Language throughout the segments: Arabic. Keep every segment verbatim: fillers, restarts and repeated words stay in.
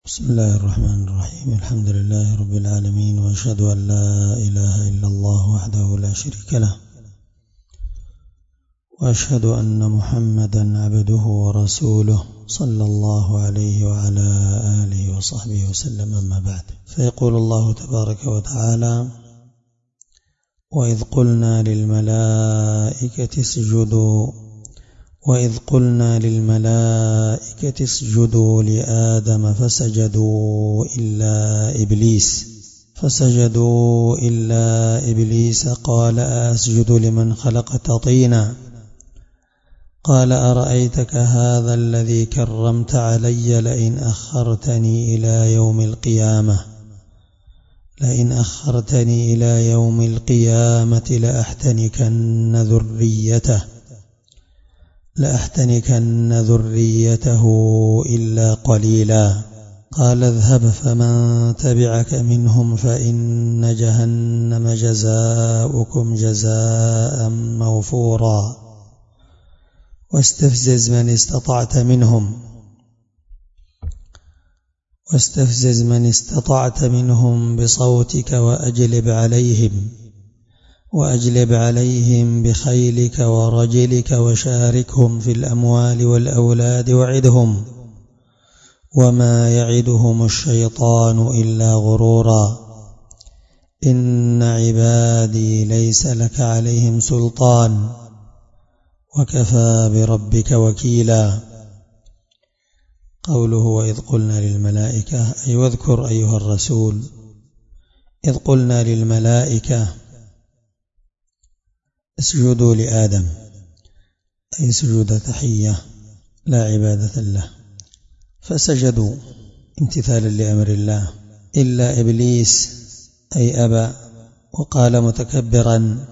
بسم الله الرحمن الرحيم. الحمد لله رب العالمين، وأشهد أن لا إله إلا الله وحده لا شريك له، وأشهد أن محمدا عبده ورسوله صلى الله عليه وعلى آله وصحبه وسلم. أما بعد، فيقول الله تبارك وتعالى: وإذ قلنا للملائكة اسجدوا وإذ قلنا للملائكة اسجدوا لآدم فسجدوا إلا إبليس فسجدوا إلا إبليس قال أسجد لمن خلقت طينا قال أرأيتك هذا الذي كرمت علي لئن أخرتني إلى يوم القيامة لئن أخرتني إلى يوم القيامة لأحتنكن ذريته لأحتنكن ذريته إلا قليلا. قال اذهب فمن تبعك منهم فإن جهنم جزاؤكم جزاء موفورا واستفزز من استطعت منهم واستفزز من استطعت منهم بصوتك وأجلب عليهم وأجلب عليهم بخيلك ورجلك وشاركهم في الأموال والأولاد وعدهم وما يعدهم الشيطان إلا غرورا إن عبادي ليس لك عليهم سلطان وكفى بربك وكيلا. قوله وإذ قلنا للملائكة، أي واذكر أيها الرسول إذ قلنا للملائكة اسجدوا لآدم، أي سجود تحية لا عبادة له، فسجدوا امتثالا لأمر الله إلا إبليس، أي أبى وقال متكبرا: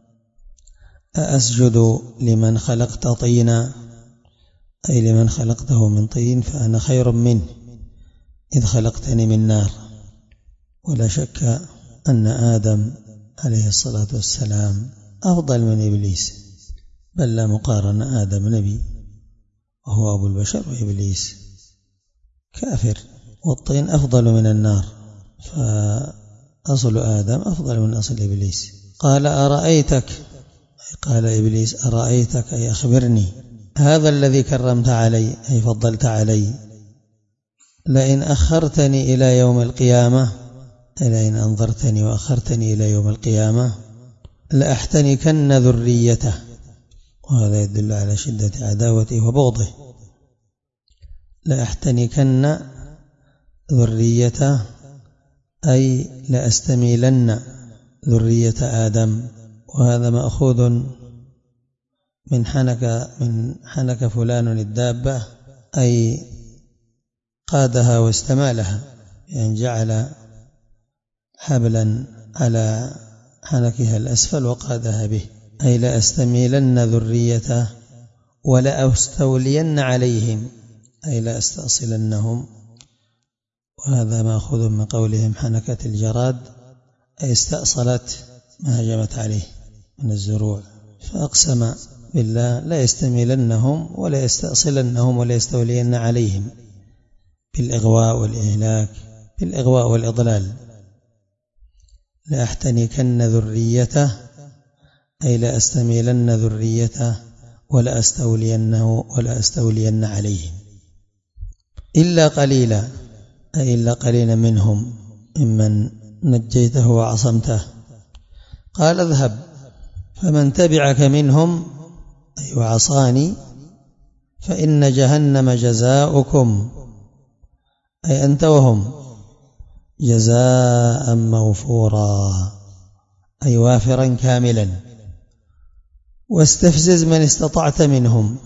أأسجد لمن خلقت طينا، أي لمن خلقته من طين فأنا خير منه إذ خلقتني من نار. ولا شك أن آدم عليه الصلاة والسلام أفضل من إبليس، بل لا مقارنة، آدم نبي وهو أبو البشر، وإبليس كافر، والطين أفضل من النار، فأصل آدم أفضل من أصل إبليس. قال أرأيتك، قال إبليس أرأيتك أي أخبرني، هذا الذي كرمت علي أي فضلت علي، لئن أخرتني إلى يوم القيامة، لئن أنظرتني وأخرتني إلى يوم القيامة لأحتنكن ذريته، وهذا يدل على شدة عداوته وبغضه. لأحتنكن ذريته أي لأستميلن ذرية آدم، وهذا مأخوذ من حنك من حنك فلان الدابة، أي قادها واستمالها، يعني جعل حبلا على حنكها الأسفل وقادها به، أي لأستميلن ذريته ولأستولين عليهم، أي لأستأصلنهم. وهذا مأخوذ من قولهم حنكة الجراد، أي استأصلت ما هجمت عليه من الزروع، فأقسم بالله لا يستميلنهم ولا يستأصلنهم ولا يستولين عليهم بالإغواء والإهلاك، بالإغواء والإضلال. لأحتنكن ذريته أي لأستميلن ذريته ولا أستولينه ولا أستولين عليهم. إلا قليلا أي إلا قليلا منهم ممن نجيته وعصمته. قال اذهب فمن تبعك منهم أي وعصاني فإن جهنم جزاؤكم، أي أنت وهم، جزاء موفورا أي وافرا كاملا. واستفزز من استطعت منهم،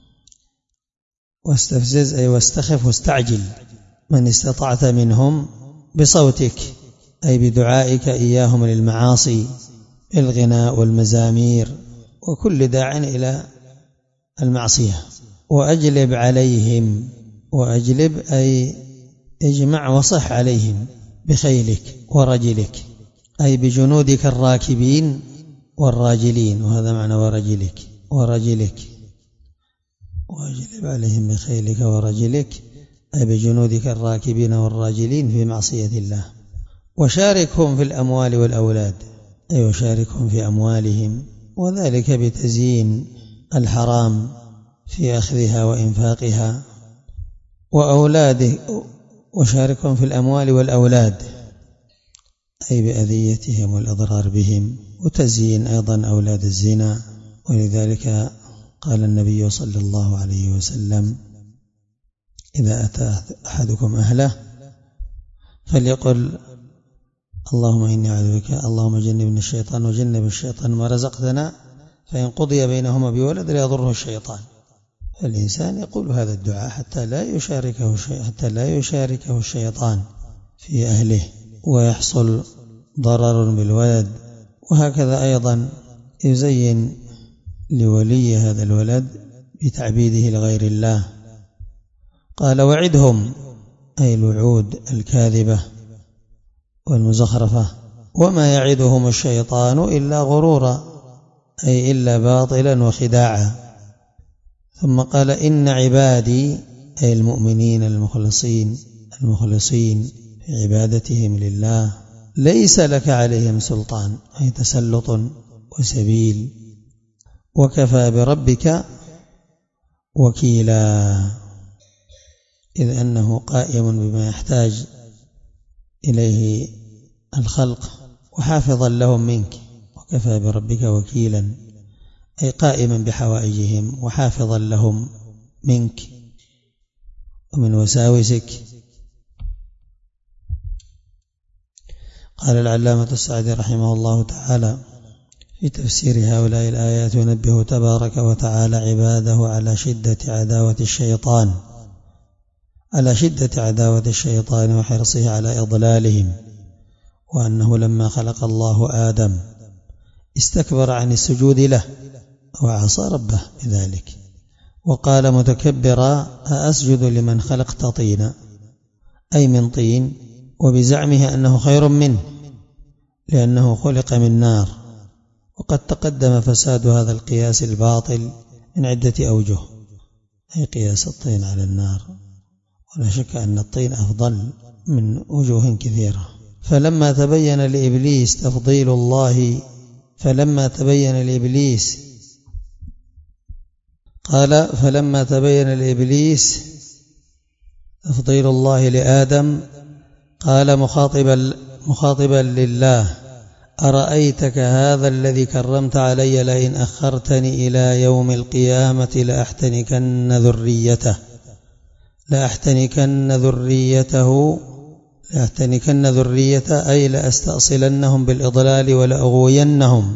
واستفزز أي واستخف واستعجل من استطعت منهم بصوتك، أي بدعائك إياهم للمعاصي، الغناء والمزامير وكل داع إلى المعصية. وأجلب عليهم، وأجلب أي اجمع وصح عليهم بخيلك ورجلك، أي بجنودك الراكبين والراجلين، وهذا معنى ورجلك ورجلك وأجلب عليهم بخيلك ورجلك أي بجنودك الراكبين والراجلين في معصية الله. وشاركهم في الأموال والأولاد، أي وشاركهم في أموالهم، وذلك بتزيين الحرام في أخذها وإنفاقها، وأولاده وشاركهم في الأموال والأولاد أي بأذيتهم والإضرار بهم، وتزيين أيضا أولاد الزنا. ولذلك قال النبي صلى الله عليه وسلم: إذا أتى أحدكم أهله فليقل: اللهم إني أعوذ بك، اللهم جنبنا الشيطان وجنب الشيطان ما رزقتنا، فإن قضي بينهما بولد لا يضره الشيطان. فالإنسان يقول هذا الدعاء حتى لا يشاركه حتى لا يشاركه الشيطان في أهله ويحصل ضرر بالولد. وهكذا أيضا يزين لولي هذا الولد بتعبيده لغير الله. قال: وعدهم، أي الوعود الكاذبة والمزخرفة، وما يعدهم الشيطان إلا غرورا، أي إلا باطلا وخداعا. ثم قال: إن عبادي، أي المؤمنين المخلصين المخلصين في عبادتهم لله، ليس لك عليهم سلطان، أي تسلط وسبيل، وكفى بربك وكيلا، إذ أنه قائم بما يحتاج إليه الخلق وحافظا لهم منك. وكفى بربك وكيلا، أي قائما بحوائجهم وحافظا لهم منك ومن وساوسك. قال العلامة السعدي رحمه الله تعالى في تفسير هؤلاء الآيات: ينبه تبارك وتعالى عباده على شدة عداوة الشيطان على شدة عداوة الشيطان وحرصه على إضلالهم، وأنه لما خلق الله آدم استكبر عن السجود له وعصى ربه بذلك، وقال متكبرا: أأسجد لمن خلقت طينا، أي من طين، وبزعمه أنه خير منه لأنه خلق من نار. وقد تقدم فساد هذا القياس الباطل من عدة أوجه، أي قياس الطين على النار، ولا شك أن الطين أفضل من وجوه كثيرة. فلما تبين لإبليس تفضيل الله فلما تبين لإبليس قال فلما تبين لإبليس تفضيل الله لآدم قال مخاطبا مخاطبا لله: أرأيتك هذا الذي كرمت علي لئن أخرتني إلى يوم القيامة لأحتنكن ذريته لأحتنكن ذريته لأحتنكن ذريته أي لأستأصلنهم بالإضلال ولأغوينهم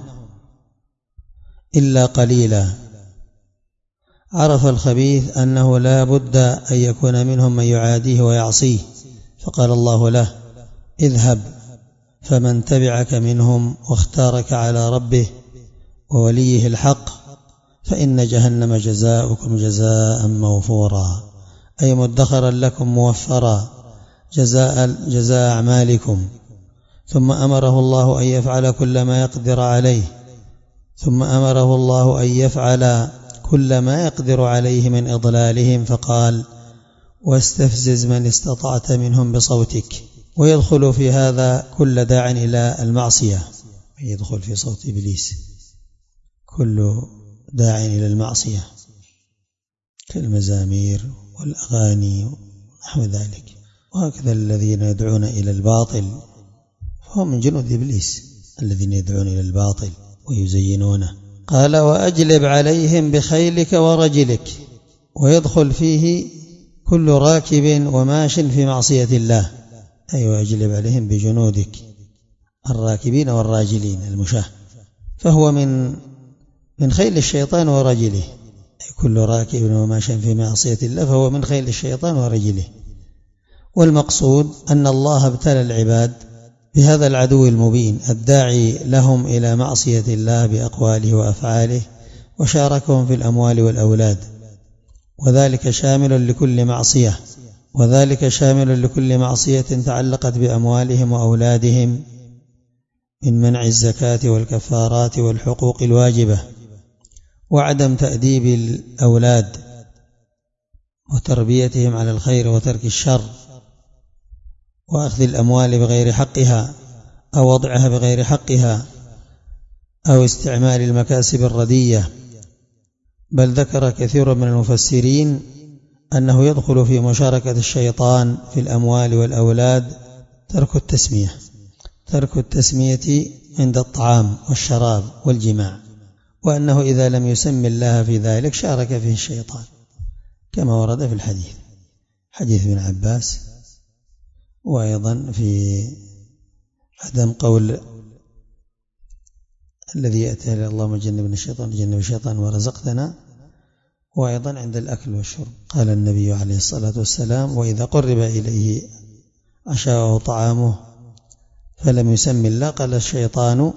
إلا قليلا. عرف الخبيث أنه لا بد أن يكون منهم من يعاديه ويعصيه، فقال الله له: اذهب فمن تبعك منهم واختارك على ربه ووليه الحق فإن جهنم جزاؤكم جزاء موفورا، أي مدخرا لكم موفرا جزاء, جزاء أعمالكم. ثم أمره الله أن يفعل كل ما يقدر عليه ثم أمره الله أن يفعل كل ما يقدر عليه من إضلالهم، فقال: واستفزز من استطعت منهم بصوتك. ويدخل في هذا كل داع إلى المعصية، يدخل في صوت إبليس كل داع إلى المعصية كالمزامير والأغاني ونحو ذلك. وهكذا الذين يدعون إلى الباطل فهم من جنود إبليس، الذين يدعون إلى الباطل ويزينونه. قال: وأجلب عليهم بخيلك ورجلك. ويدخل فيه كل راكب وماش في معصية الله، أي وأجلب عليهم بجنودك الراكبين والراجلين المشاة، فهو من من خيل الشيطان ورجله، أي كل راكب وماش في معصية الله فهو من خيل الشيطان ورجله. والمقصود أن الله ابتلى العباد بهذا العدو المبين الداعي لهم إلى معصية الله بأقواله وأفعاله، وشاركهم في الأموال والأولاد، وذلك شامل لكل معصية وذلك شامل لكل معصية تعلقت بأموالهم وأولادهم من منع الزكاة والكفارات والحقوق الواجبة، وعدم تأديب الأولاد وتربيتهم على الخير وترك الشر، وأخذ الأموال بغير حقها أو وضعها بغير حقها أو استعمال المكاسب الردية. بل ذكر كثير من المفسرين أنه يدخل في مشاركة الشيطان في الأموال والأولاد ترك التسمية ترك التسمية عند الطعام والشراب والجماع، وأنه إذا لم يسمي الله في ذلك شارك فيه الشيطان، كما ورد في الحديث حديث ابن عباس، وأيضا في عدم قول الذي يأتي اللهم جنبنا الشيطان جنب الشيطان ورزقتنا، وأيضا عند الأكل والشرب. قال النبي عليه الصلاة والسلام: وإذا قرب إليه عشاءه طعامه فلم يسمي الله قال الشيطان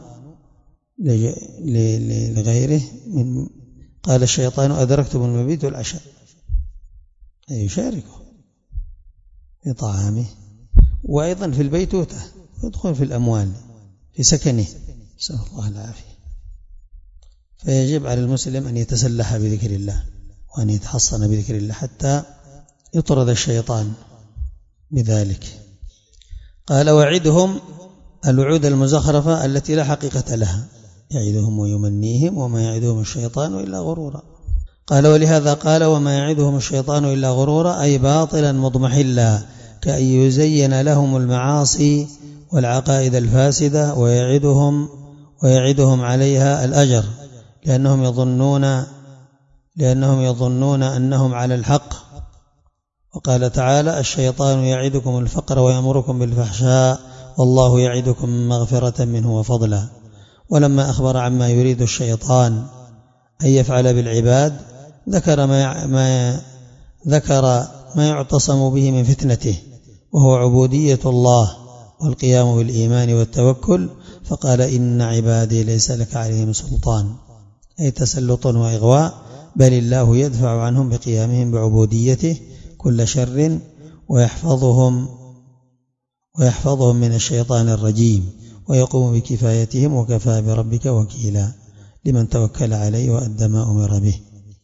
لغيره من قال الشيطان أدركتم المبيت والعشاء، أي يشاركه في طعامه، وأيضا في البيتوتة، يدخل في الأموال في سكنه، نسأل الله العافية. فيجب على المسلم أن يتسلح بذكر الله وأن يتحصن بذكر الله حتى يطرد الشيطان بذلك. قال: وعدهم الوعود المزخرفة التي لا حقيقة لها، يعدهم ويمنيهم وما يعدهم الشيطان إلا غرورا. قال: ولهذا قال: وما يعدهم الشيطان إلا غرورا، أي باطلا مضمحلا، كأن يزين لهم المعاصي والعقائد الفاسدة ويعدهم ويعدهم عليها الأجر، لأنهم يظنون لأنهم يظنون أنهم على الحق. وقال تعالى: الشيطان يعدكم الفقر ويأمركم بالفحشاء والله يعدكم مغفرة منه وفضلا. ولما أخبر عما يريد الشيطان أن يفعل بالعباد ذكر ما ما ذكر ما يعتصم به من فتنته، وهو عبودية الله والقيام بالإيمان والتوكل، فقال: إن عبادي ليس لك عليهم سلطان، أي تسلط وإغواء، بل الله يدفع عنهم بقيامهم بعبوديته كل شر ويحفظهم ويحفظهم من الشيطان الرجيم، ويقوم بكفايتهم، وكفى بربك وكيلا لمن توكل عليه وأدى ما أمر به.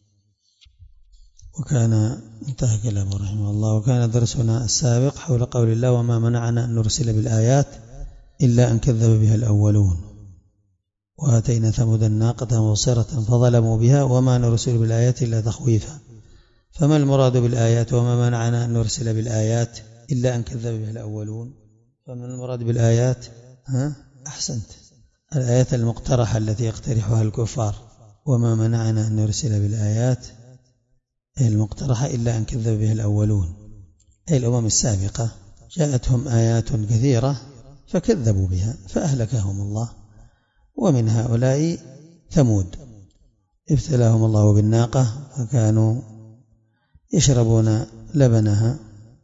وكان انتهى كلامه رحمه الله. وكان درسنا السابق حول قول الله: وما منعنا أن نرسل بالآيات إلا أن كذب بها الأولون، وآتينا ثمود الناقة مبصرة فظلموا بها وما نرسل بالآيات إلا تخويفا. فما المراد بالآيات؟ وما منعنا أن نرسل بالآيات إلا أن كذب بها الأولون. فما المراد بالآيات؟ ها؟ أحسنت، الآيات المقترحة التي يقترحها الكفار. وما منعنا أن نرسل بالآيات المقترحة إلا أن كذب بها الأولون، أي الأمم السابقة جاءتهم آيات كثيرة فكذبوا بها فأهلكهم الله. ومن هؤلاء ثمود ابتلاهم الله بالناقة فكانوا يشربون لبنها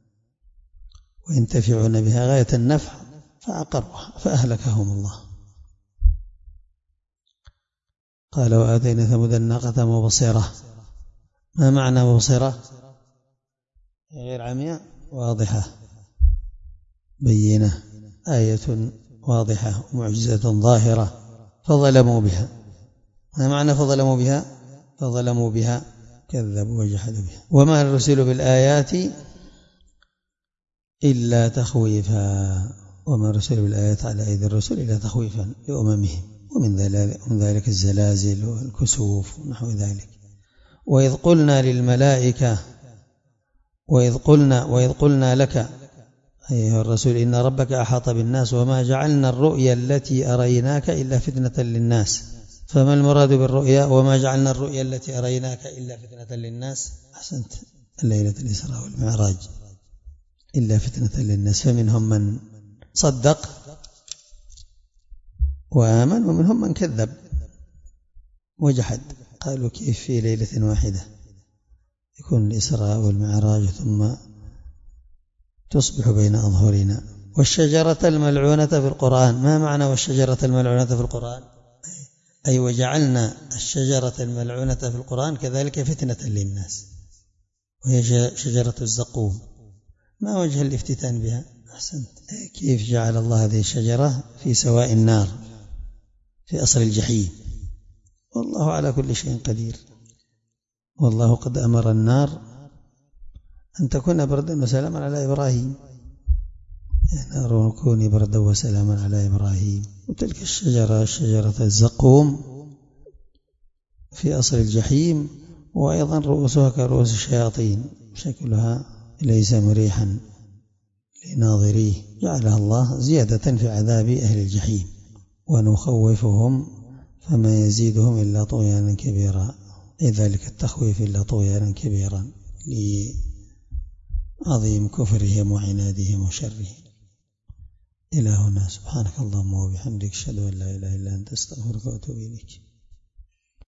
وينتفعون بها غاية النفع فعقروها فأهلكهم الله. قال: وآتينا ثمود الناقة مبصرة. ما معنى مبصرة؟ غير عمياء، واضحة بينة، آية واضحة معجزة ظاهرة، فظلموا بها. ما معنى فظلموا بها؟ فظلموا بها كذبوا وجحدوا بها. وما نرسل بالآيات إلا تخويفا، وما نرسل بالآيات على أيدي الرسل إلا تخويفا لأممهم، ومن ذلك الزلازل والكسوف ونحو ذلك. وإذ قلنا للملائكة وإذ قلنا وإذ قلنا لك أيها الرسول إن ربك أحاط بالناس وما جعلنا الرؤيا التي أريناك إلا فتنة للناس. فما المراد بالرؤيا؟ وما جعلنا الرؤيا التي أريناك إلا فتنة للناس. أحسنت، الليلة الإسراء والمعراج إلا فتنة للناس، فمنهم من صدق وآمن ومنهم من كذب وجحد. قالوا: كيف في ليلة واحدة يكون الإسراء والمعراج ثم تصبح بين أظهرنا؟ والشجرة الملعونة في القرآن. ما معنى والشجرة الملعونة في القرآن؟ أي وجعلنا الشجرة الملعونة في القرآن كذلك فتنة للناس، وهي شجرة الزقوم. ما وجه الافتتان بها؟ أحسنت، كيف جعل الله هذه الشجرة في سواء النار في أصل الجحيم؟ والله على كل شيء قدير. والله قد أمر النار أن تكون بردا وسلاما على إبراهيم، يا نار كوني بردا وسلاما على إبراهيم. وتلك الشجرة شجرة الزقوم في أصل الجحيم، وأيضا رؤوسها كرؤوس الشياطين، شكلها ليس مريحا لناظريه، جعلها الله زيادة في عذاب أهل الجحيم. ونخوفهم فما يزيدهم إلا طغيانا كبيرا، أي ذلك التخويف إلا طغيانا كبيرا لعظيم كفرهم وعنادهم وشرهم. إلى هنا، سبحانك اللهم وبحمدك، أشهد أن لا إله إلا أنت، أستغفرك وأتوب إليك.